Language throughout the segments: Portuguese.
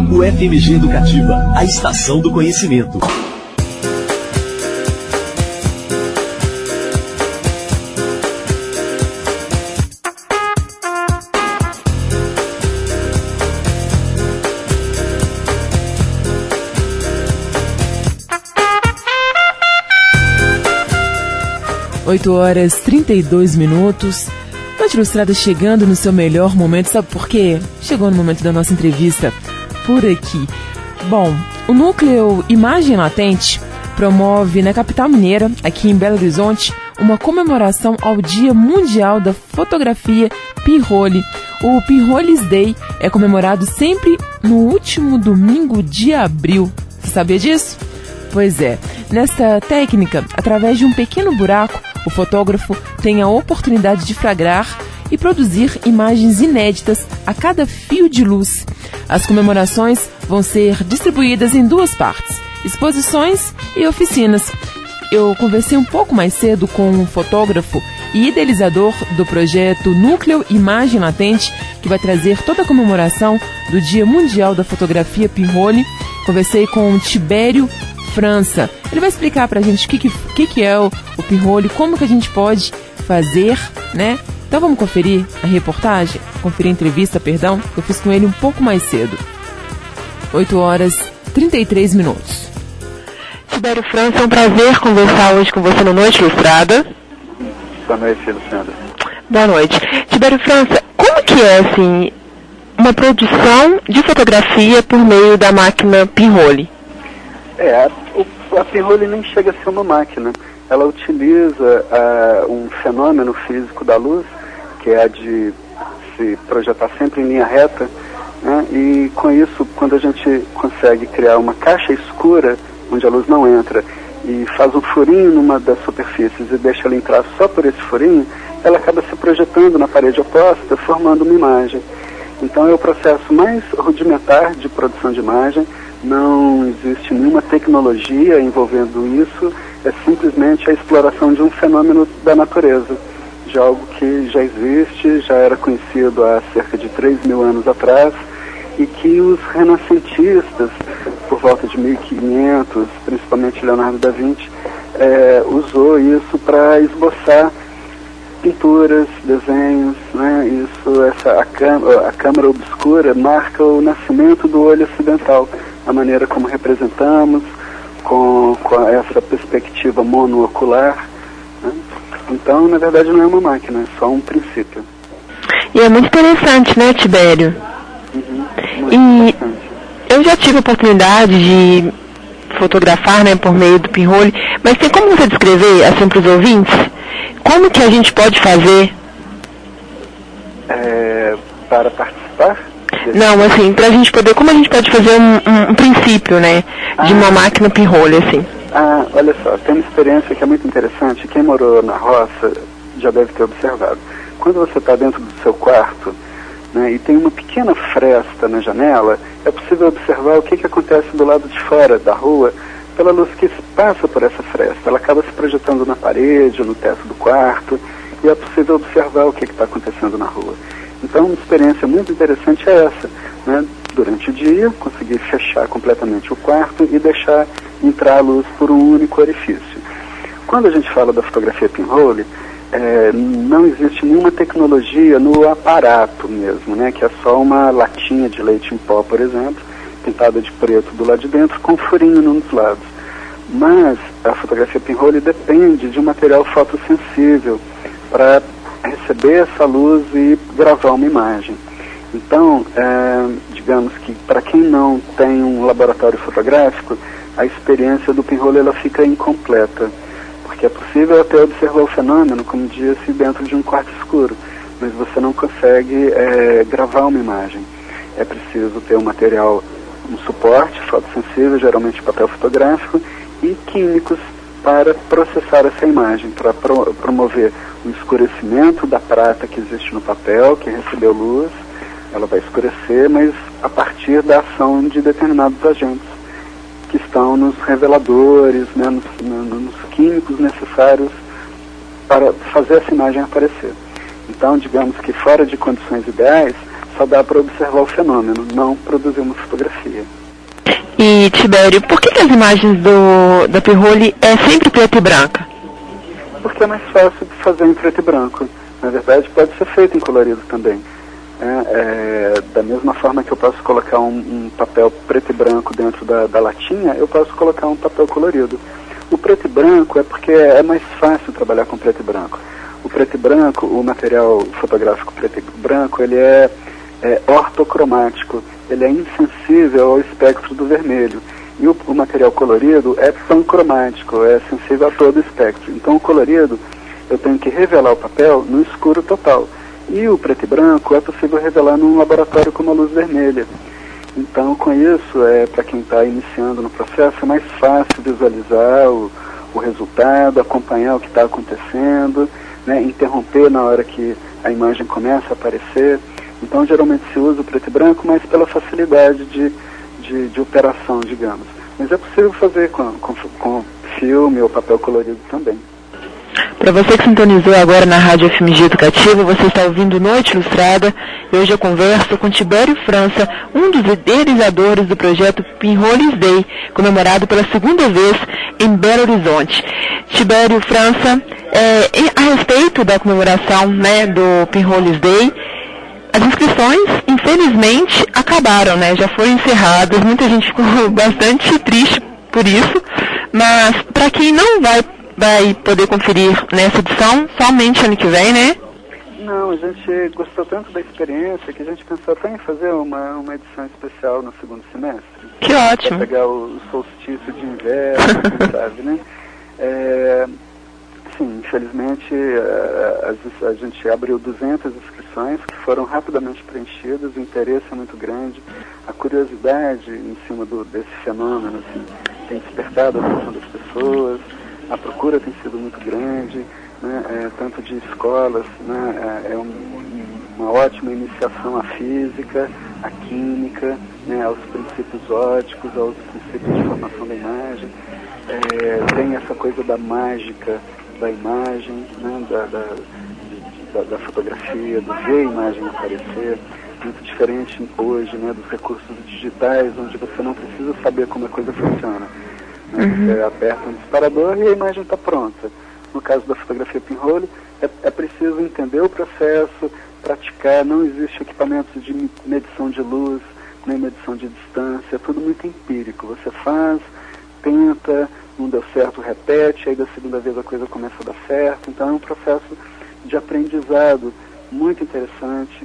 O FMG Educativa, a estação do conhecimento. Oito horas 32 minutos. Noite Ilustrada chegando no seu melhor momento. Sabe por quê? Chegou no momento da nossa entrevista por aqui. Bom, o Núcleo Imagem Latente promove na capital mineira, aqui em Belo Horizonte, uma comemoração ao Dia Mundial da Fotografia Pinhole. O Pinholes Day é comemorado sempre no último domingo de abril. Você sabia disso? Pois é. Nesta técnica, através de um pequeno buraco, o fotógrafo tem a oportunidade de flagrar e produzir imagens inéditas a cada fio de luz. As comemorações vão ser distribuídas em duas partes, exposições e oficinas. Eu conversei um pouco mais cedo com um fotógrafo e idealizador do projeto Núcleo Imagem Latente, que vai trazer toda a comemoração do Dia Mundial da Fotografia Pinhole. Conversei com o Tibério França. Ele vai explicar pra gente o que é o pinhole, como que a gente pode fazer, né? Então vamos conferir a reportagem, conferir a entrevista, perdão, que eu fiz com ele um pouco mais cedo. 8 horas 33 minutos. Tibério França, é um prazer conversar hoje com você no Noite Ilustrada. Boa noite, Luciana. Boa noite. Tibério França, como que é, assim, uma produção de fotografia por meio da máquina pinhole? A pinhole nem chega a ser uma máquina. Ela utiliza um fenômeno físico da luz, que é a de se projetar sempre em linha reta, né? E com isso, quando a gente consegue criar uma caixa escura, onde a luz não entra, e faz um furinho numa das superfícies e deixa ela entrar só por esse furinho, ela acaba se projetando na parede oposta, formando uma imagem. Então é o processo mais rudimentar de produção de imagem. Não existe nenhuma tecnologia envolvendo isso, é simplesmente a exploração de um fenômeno da natureza, de algo que já existe, já era conhecido há cerca de 3.000 anos atrás, e que os renascentistas, por volta de 1500, principalmente Leonardo da Vinci, usou isso para esboçar pinturas, desenhos, né? A câmara obscura marca o nascimento do olho ocidental, a maneira como representamos, com essa perspectiva monoocular, né? Então, na verdade, não é uma máquina, é só um princípio. E é muito interessante, né, Tibério? Muito interessante. Eu já tive a oportunidade de fotografar, né, por meio do pinhole, mas tem como você descrever, assim, para os ouvintes, como que a gente pode fazer? Para participar? Não, assim, pra gente poder, como a gente pode fazer um princípio, né, de uma máquina pinhole, assim? Olha só, tem uma experiência que é muito interessante, quem morou na roça já deve ter observado. Quando você está dentro do seu quarto, né, e tem uma pequena fresta na janela, é possível observar o que acontece do lado de fora da rua pela luz que passa por essa fresta. Ela acaba se projetando na parede, no teto do quarto, e é possível observar o que está acontecendo na rua. Então, uma experiência muito interessante é essa, né? Durante o dia, conseguir fechar completamente o quarto e deixar entrar a luz por um único orifício. Quando a gente fala da fotografia pinhole, não existe nenhuma tecnologia no aparato mesmo, né? Que é só uma latinha de leite em pó, por exemplo, pintada de preto do lado de dentro, com furinho num dos lados. Mas a fotografia pinhole depende de um material fotossensível para receber essa luz e gravar uma imagem. Então, digamos que para quem não tem um laboratório fotográfico, a experiência do pinhole ela fica incompleta, porque é possível até observar o fenômeno, como disse, dentro de um quarto escuro, mas você não consegue gravar uma imagem. É preciso ter um material, um suporte fotossensível, geralmente papel fotográfico, e químicos para processar essa imagem, para promover o escurecimento da prata que existe no papel, que recebeu luz. Ela vai escurecer, mas a partir da ação de determinados agentes que estão nos reveladores, né, nos químicos necessários para fazer essa imagem aparecer. Então, digamos que fora de condições ideais, só dá para observar o fenômeno, não produzir uma fotografia. E, Tibério, por que as imagens da Pinhole é sempre preta e branca? Porque é mais fácil de fazer em preto e branco. Na verdade, pode ser feito em colorido também. Da mesma forma que eu posso colocar um papel preto e branco dentro da latinha, eu posso colocar um papel colorido. O preto e branco é porque é mais fácil trabalhar com preto e branco. O preto e branco, o material fotográfico preto e branco, ele é ortocromático, ele é insensível ao espectro do vermelho. E o material colorido é pancromático, é sensível a todo o espectro. Então o colorido, eu tenho que revelar o papel no escuro total. E o preto e branco é possível revelar num laboratório com uma luz vermelha. Então, com isso, para quem está iniciando no processo, é mais fácil visualizar o resultado, acompanhar o que está acontecendo, né, interromper na hora que a imagem começa a aparecer. Então, geralmente se usa o preto e branco, mas pela facilidade de operação, digamos. Mas é possível fazer com filme ou papel colorido também. Para você que sintonizou agora na Rádio FMG Educativa, você está ouvindo Noite Ilustrada. E hoje eu converso com Tibério França, um dos idealizadores do projeto Pinholes Day, comemorado pela segunda vez em Belo Horizonte. Tibério França, a respeito da comemoração, né, do Pinholes Day, as inscrições, infelizmente, acabaram, né? Já foram encerradas. Muita gente ficou bastante triste por isso. Mas para quem não vai poder conferir nessa edição, somente ano que vem, né? Não, a gente gostou tanto da experiência que a gente pensou até em fazer uma edição especial no segundo semestre. Que ótimo! Para pegar o solstício de inverno, quem sabe, né? Sim, infelizmente a gente abriu 200 inscrições que foram rapidamente preenchidas, o interesse é muito grande, a curiosidade em cima desse fenômeno assim, tem despertado a atenção das pessoas, a procura tem sido muito grande, né, tanto de escolas, né, é uma ótima iniciação à física, à química, né, aos princípios óticos, aos princípios de formação da imagem, tem essa coisa da mágica da imagem, né, da fotografia, do ver a imagem aparecer, muito diferente hoje, né, dos recursos digitais, onde você não precisa saber como a coisa funciona. Você aperta um disparador e a imagem está pronta. No caso da fotografia Pinhole, é preciso entender o processo, praticar, não existe equipamento de medição de luz, nem medição de distância, é tudo muito empírico. Você faz, tenta, não deu certo, repete, aí da segunda vez a coisa começa a dar certo. Então é um processo de aprendizado muito interessante,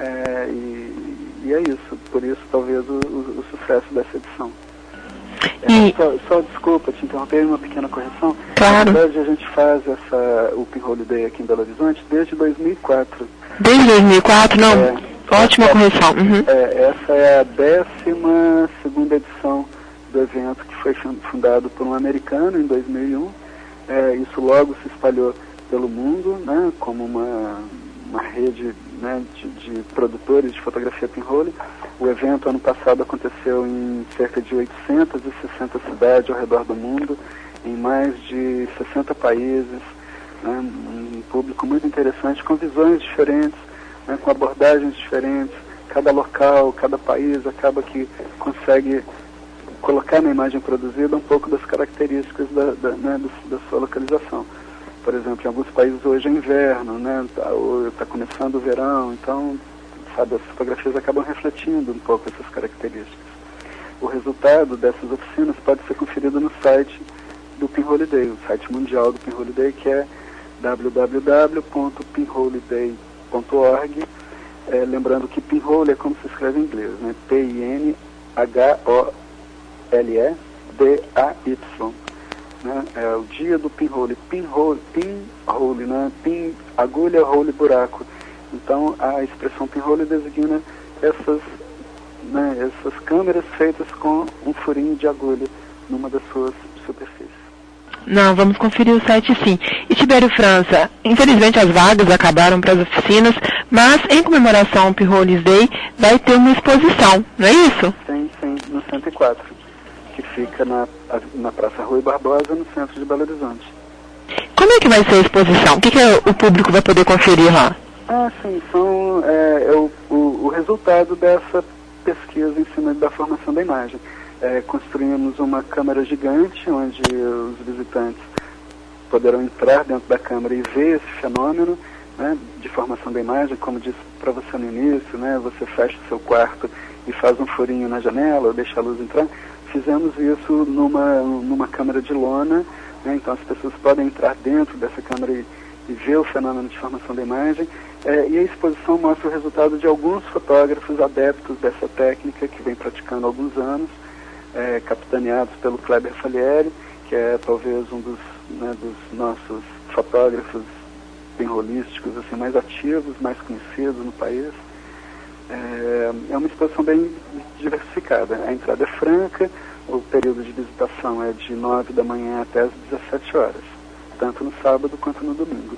e é isso. Por isso, talvez, o sucesso dessa edição. Só desculpa te interromper, uma pequena correção. Claro. Na verdade, a gente faz o Pinhole Day aqui em Belo Horizonte desde 2004. Desde 2004? Não, ótima correção. Essa é a 12ª edição do evento, que foi fundado por um americano em 2001. Isso logo se espalhou pelo mundo, né, como uma rede, né, de produtores de fotografia Pinhole. O evento ano passado aconteceu em cerca de 860 cidades ao redor do mundo, em mais de 60 países, né, um público muito interessante, com visões diferentes, né, com abordagens diferentes. Cada local, cada país acaba que consegue colocar na imagem produzida um pouco das características da sua localização. Por exemplo, em alguns países hoje é inverno, né, tá começando o verão, então, sabe, as fotografias acabam refletindo um pouco essas características. O resultado dessas oficinas pode ser conferido no site do Pinhole Day, o site mundial do Pinhole Day, que é www.pinholeday.org. Lembrando que Pinhole é como se escreve em inglês, né? Pinholeday. Né? É o dia do Pinhole, né? Pin, agulha, role, buraco. Então a expressão Pinhole designa essas câmeras feitas com um furinho de agulha numa das suas superfícies. Não, vamos conferir o site sim. E Tibério França, infelizmente as vagas acabaram para as oficinas, mas em comemoração ao Pinholes Day vai ter uma exposição, não é isso? Sim, no 104, que fica na Praça Rui Barbosa, no centro de Belo Horizonte. Como é que vai ser a exposição? O que o público vai poder conferir lá? Sim, o resultado dessa pesquisa em cima da formação da imagem. Construímos uma câmara gigante, onde os visitantes poderão entrar dentro da câmara e ver esse fenômeno, né, de formação da imagem. Como disse para você no início, né, você fecha o seu quarto e faz um furinho na janela ou deixa a luz entrar. Fizemos isso numa câmara de lona, né, então as pessoas podem entrar dentro dessa câmara e ver o fenômeno de formação da imagem. E a exposição mostra o resultado de alguns fotógrafos adeptos dessa técnica que vem praticando há alguns anos, capitaneados pelo Kleber Falieri, que é talvez um dos nossos fotógrafos pinholísticos assim, mais ativos, mais conhecidos no país. É uma exposição bem diversificada. A entrada é franca, o período de visitação é de 9 da manhã até as 17 horas, tanto no sábado quanto no domingo.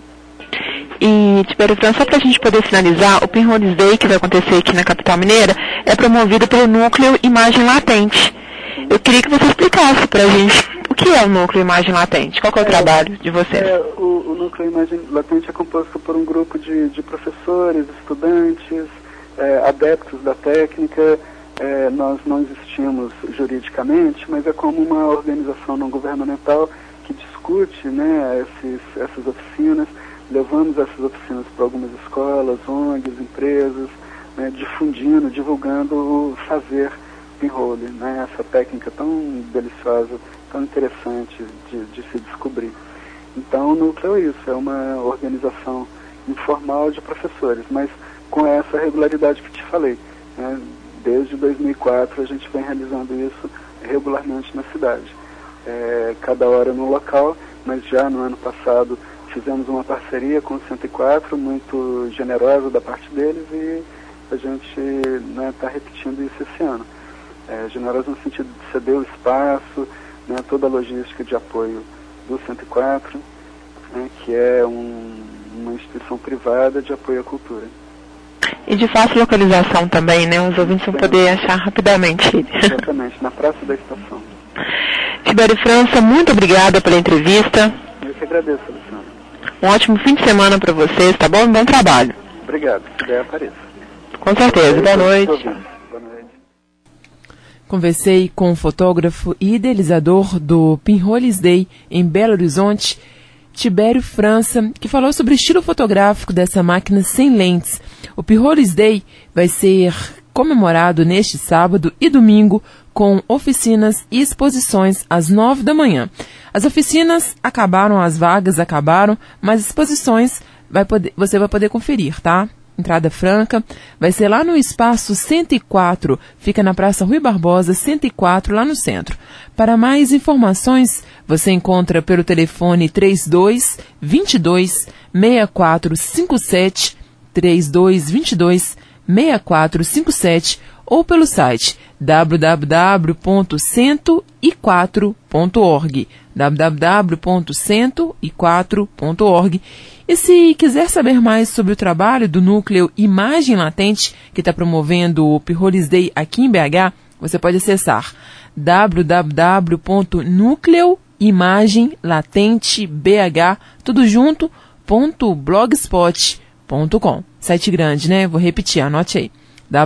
E, Tibério França, só para a gente poder finalizar, o Pinholes Day, que vai acontecer aqui na capital mineira, é promovido pelo Núcleo Imagem Latente. Eu queria que você explicasse para a gente o que é o Núcleo Imagem Latente, qual que é o trabalho de vocês? O Núcleo Imagem Latente é composto por um grupo de professores, estudantes, adeptos da técnica. Nós não existimos juridicamente, mas é como uma organização não governamental que discute, né, essas oficinas. Levamos essas oficinas para algumas escolas, ONGs, empresas, né, difundindo, divulgando o fazer pinhole, né, essa técnica tão deliciosa, tão interessante de se descobrir. Então o Núcleo é isso, é uma organização informal de professores, mas com essa regularidade que te falei, né, desde 2004 a gente vem realizando isso regularmente na cidade. Cada hora no local, mas já no ano passado fizemos uma parceria com o 104, muito generosa da parte deles, e a gente está repetindo isso esse ano. Generosa no sentido de ceder o espaço, né, toda a logística de apoio do 104, né, que é uma instituição privada de apoio à cultura. E de fácil localização também, né? Os ouvintes vão poder achar rapidamente. Exatamente, na Praça da Estação. Tibério França, muito obrigada pela entrevista. Eu que agradeço, Luciano. Um ótimo fim de semana para vocês, tá bom? Bom trabalho. Obrigado, se der, apareça. Com certeza, boa noite. Boa noite. Conversei com o fotógrafo e idealizador do Pinholes Day em Belo Horizonte, Tibério França, que falou sobre o estilo fotográfico dessa máquina sem lentes. O Pinholes Day vai ser comemorado neste sábado e domingo com oficinas e exposições às 9 da manhã. As oficinas acabaram, as vagas acabaram, mas exposições você vai poder conferir, tá? Entrada franca, vai ser lá no espaço 104, fica na Praça Rui Barbosa, 104, lá no centro. Para mais informações, você encontra pelo telefone 3222-6457, 3222-6457, ou pelo site www.104.org, www.104.org. E se quiser saber mais sobre o trabalho do Núcleo Imagem Latente, que está promovendo o Pinholes Day aqui em BH, você pode acessar www.nucleoimagemlatentebh, tudo junto, .blogspot.com. Site grande, né? Vou repetir, anote aí.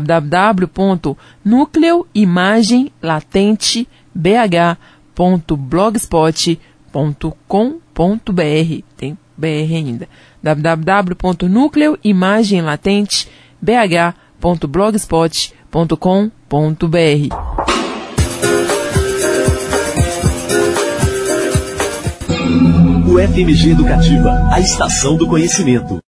www.nucleoimagemlatentebh.blogspot.com.br. Tem BR ainda. www.nucleoimagemlatentebh.blogspot.com.br. O FMG Educativa, a estação do conhecimento.